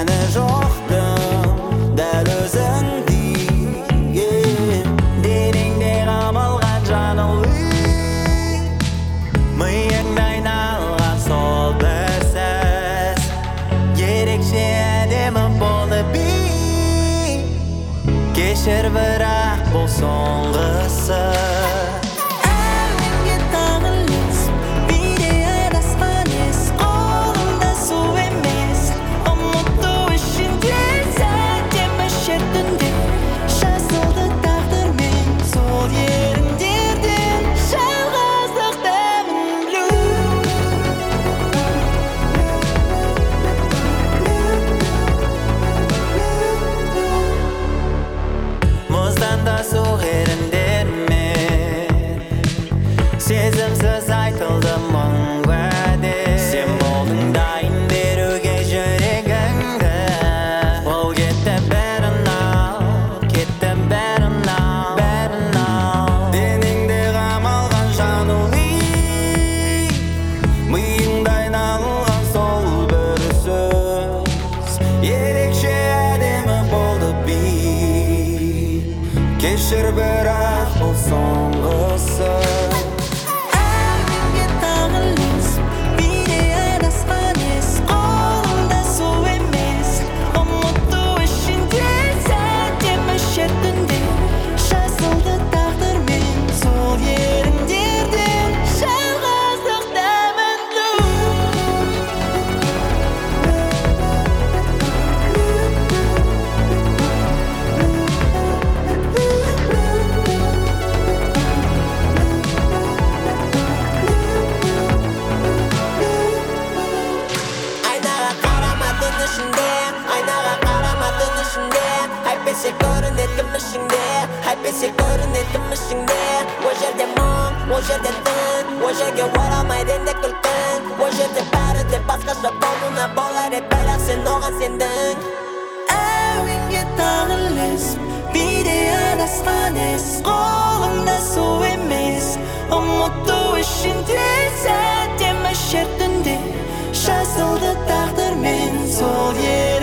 Seni жоқтым дәл өзіңдей денеңде қамалған жанылы миыңда айналған сол бір сөз ерекше әдемі болды кешір бірақ бұл соңғысы сезімсіз айтылды мың уәде сен болдың дайын беруге жүрегіңді ол кетті бәрін ал денеңде қамалған жануы миыңда айналған сол бір сөз ерекше әдемі болды кешір бірақ бұл соңғысы әйтпесе көрінетін ішіңде ол жерде мұң ол жерде түн ол жерге оралмайды енді күлкің ол жерде бәрі де басқаша болуына болар еді бірақ сен оған сендің әуенге тағылыс биде адасқан ес қолыңда су емес ұмыту үшін тез әдемі шер түнде жазылды тағдырмен сол